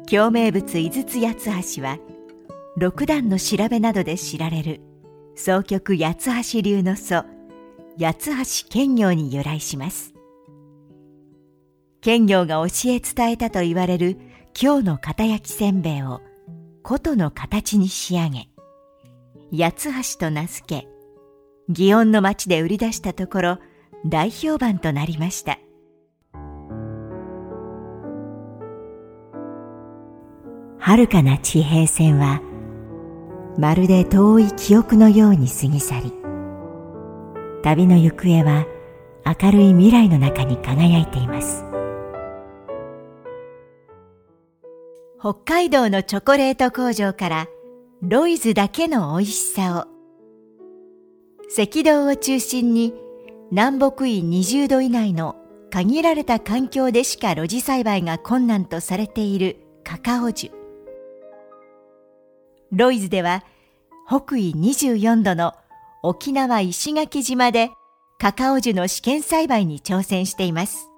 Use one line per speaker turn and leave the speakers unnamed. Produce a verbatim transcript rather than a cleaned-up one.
京名物井筒八つ橋は六段の調べなどで知られる箏曲八つ橋流の祖八つ橋検校に由来します。検校が教え伝えたと言われる京の片焼きせんべいを琴の形に仕上げ、八つ橋と名付け、祇園の町で売り出したところ大評判となりました。遥かな地平線はまるで遠い記憶のように過ぎ去り、旅の行方は明るい未来の中に輝いています。北海道のチョコレート工場からロイズだけの美味しさを。赤道を中心に南北緯にじゅうど以内の限られた環境でしか露地栽培が困難とされているカカオ樹。ロイズでは北緯にじゅうよんどの沖縄石垣島でカカオ樹の試験栽培に挑戦しています。